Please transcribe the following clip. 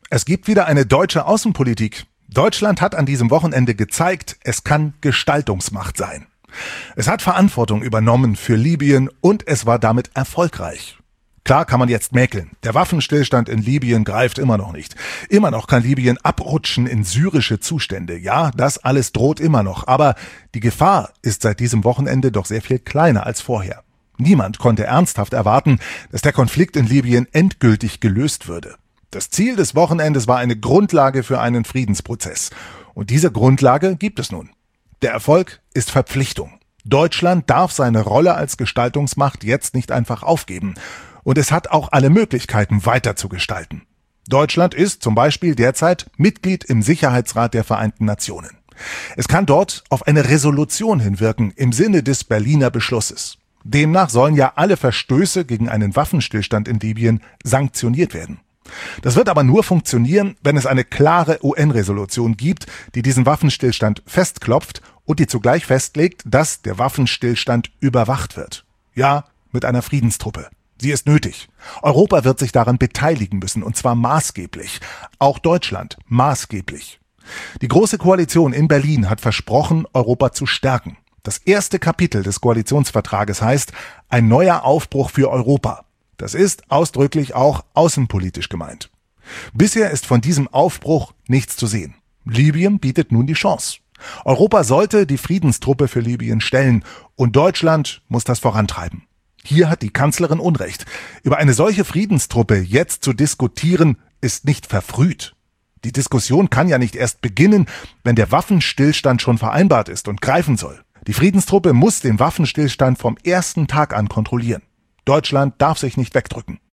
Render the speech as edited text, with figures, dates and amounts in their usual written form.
Es gibt wieder eine deutsche Außenpolitik. Deutschland hat an diesem Wochenende gezeigt, es kann Gestaltungsmacht sein. Es hat Verantwortung übernommen für Libyen und es war damit erfolgreich. Klar kann man jetzt mäkeln. Der Waffenstillstand in Libyen greift immer noch nicht. Immer noch kann Libyen abrutschen in syrische Zustände. Ja, das alles droht immer noch. Aber die Gefahr ist seit diesem Wochenende doch sehr viel kleiner als vorher. Niemand konnte ernsthaft erwarten, dass der Konflikt in Libyen endgültig gelöst würde. Das Ziel des Wochenendes war eine Grundlage für einen Friedensprozess. Und diese Grundlage gibt es nun. Der Erfolg ist Verpflichtung. Deutschland darf seine Rolle als Gestaltungsmacht jetzt nicht einfach aufgeben. Und es hat auch alle Möglichkeiten, weiter zu gestalten. Deutschland ist zum Beispiel derzeit Mitglied im Sicherheitsrat der Vereinten Nationen. Es kann dort auf eine Resolution hinwirken im Sinne des Berliner Beschlusses. Demnach sollen ja alle Verstöße gegen einen Waffenstillstand in Libyen sanktioniert werden. Das wird aber nur funktionieren, wenn es eine klare UN-Resolution gibt, die diesen Waffenstillstand festklopft und die zugleich festlegt, dass der Waffenstillstand überwacht wird. Ja, mit einer Friedenstruppe. Sie ist nötig. Europa wird sich daran beteiligen müssen, und zwar maßgeblich. Auch Deutschland maßgeblich. Die Große Koalition in Berlin hat versprochen, Europa zu stärken. Das erste Kapitel des Koalitionsvertrages heißt ein neuer Aufbruch für Europa. Das ist ausdrücklich auch außenpolitisch gemeint. Bisher ist von diesem Aufbruch nichts zu sehen. Libyen bietet nun die Chance. Europa sollte die Friedenstruppe für Libyen stellen und Deutschland muss das vorantreiben. Hier hat die Kanzlerin Unrecht. Über eine solche Friedenstruppe jetzt zu diskutieren, ist nicht verfrüht. Die Diskussion kann ja nicht erst beginnen, wenn der Waffenstillstand schon vereinbart ist und greifen soll. Die Friedenstruppe muss den Waffenstillstand vom ersten Tag an kontrollieren. Deutschland darf sich nicht wegdrücken.